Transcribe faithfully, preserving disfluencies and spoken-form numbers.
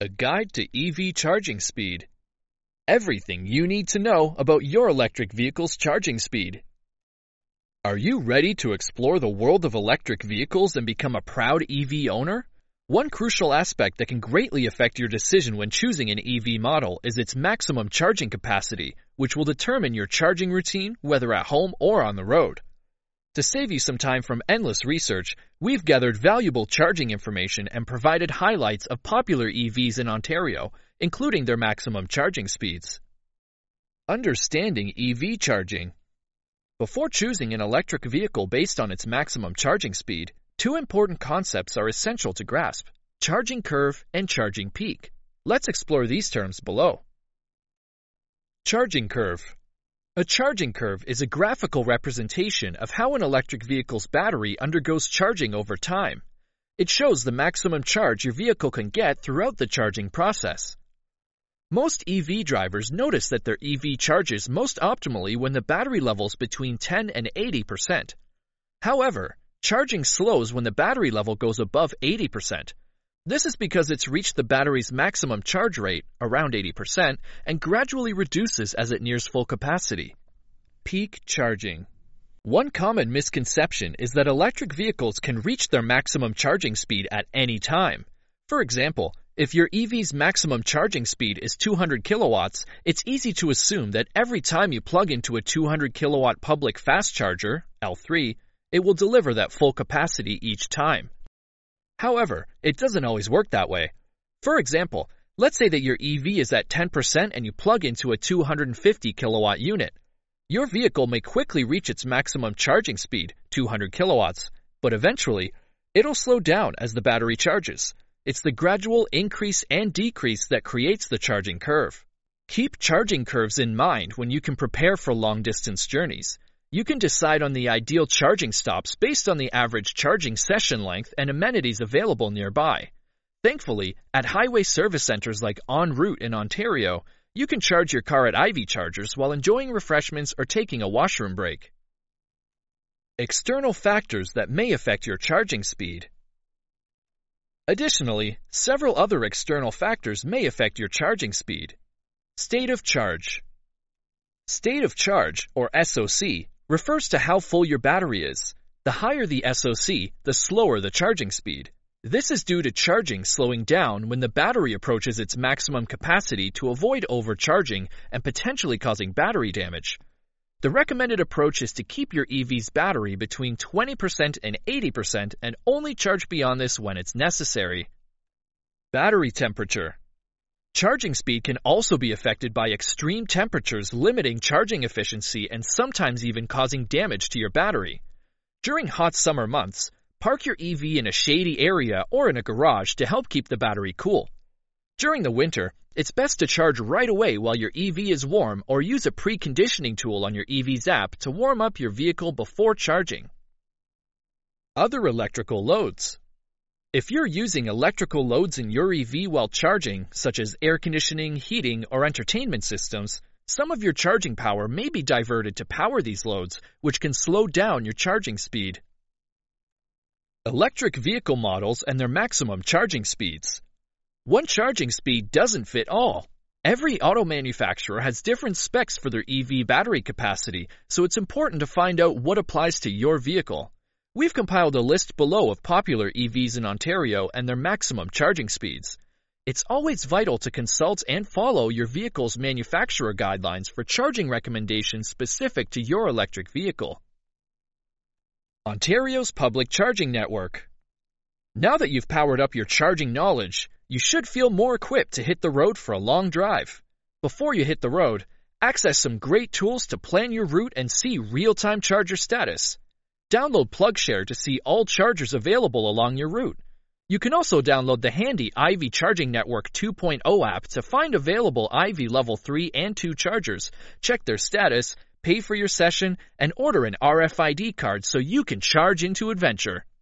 A guide to E V charging speed. Everything you need to know about your electric vehicle's charging speed. Are you ready to explore the world of electric vehicles and become a proud E V owner? One crucial aspect that can greatly affect your decision when choosing an E V model is its maximum charging capacity, which will determine your charging routine, whether at home or on the road. To save you some time from endless research, we've gathered valuable charging information and provided highlights of popular E Vs in Ontario, including their maximum charging speeds. Understanding E V charging. Before choosing an electric vehicle based on its maximum charging speed, two important concepts are essential to grasp: charging curve and charging peak. Let's explore these terms below. Charging curve. A charging curve is a graphical representation of how an electric vehicle's battery undergoes charging over time. It shows the maximum charge your vehicle can get throughout the charging process. Most E V drivers notice that their E V charges most optimally when the battery level's between ten and eighty percent. However, charging slows when the battery level goes above eighty percent. This is because it's reached the battery's maximum charge rate, around eighty percent, and gradually reduces as it nears full capacity. Peak charging. One common misconception is that electric vehicles can reach their maximum charging speed at any time. For example, if your E V's maximum charging speed is two hundred kilowatts, it's easy to assume that every time you plug into a two hundred kilowatt public fast charger, L three, it will deliver that full capacity each time. However, it doesn't always work that way. For example, let's say that your E V is at ten percent and you plug into a two hundred fifty kilowatt unit. Your vehicle may quickly reach its maximum charging speed, two hundred kilowatts, but eventually, it'll slow down as the battery charges. It's the gradual increase and decrease that creates the charging curve. Keep charging curves in mind when you can prepare for long-distance journeys. You can decide on the ideal charging stops based on the average charging session length and amenities available nearby. Thankfully, at highway service centers like En Route in Ontario, you can charge your car at I V chargers while enjoying refreshments or taking a washroom break. External factors that may affect your charging speed. Additionally, several other external factors may affect your charging speed. State of charge. State of charge, or S O C, refers to how full your battery is. The higher the S O C, the slower the charging speed. This is due to charging slowing down when the battery approaches its maximum capacity to avoid overcharging and potentially causing battery damage. The recommended approach is to keep your E V's battery between twenty percent and eighty percent and only charge beyond this when it's necessary. Battery temperature. Charging speed can also be affected by extreme temperatures limiting charging efficiency and sometimes even causing damage to your battery. During hot summer months, park your E V in a shady area or in a garage to help keep the battery cool. During the winter, it's best to charge right away while your E V is warm or use a preconditioning tool on your E V's app to warm up your vehicle before charging. Other electrical loads. If you're using electrical loads in your E V while charging, such as air conditioning, heating, or entertainment systems, some of your charging power may be diverted to power these loads, which can slow down your charging speed. Electric vehicle models and their maximum charging speeds. One charging speed doesn't fit all. Every auto manufacturer has different specs for their E V battery capacity, so it's important to find out what applies to your vehicle. We've compiled a list below of popular E Vs in Ontario and their maximum charging speeds. It's always vital to consult and follow your vehicle's manufacturer guidelines for charging recommendations specific to your electric vehicle. Ontario's public charging network. Now that you've powered up your charging knowledge, you should feel more equipped to hit the road for a long drive. Before you hit the road, access some great tools to plan your route and see real-time charger status. Download PlugShare to see all chargers available along your route. You can also download the handy I V Charging Network two point oh app to find available I V Level three and two chargers, check their status, pay for your session, and order an R F I D card so you can charge into adventure.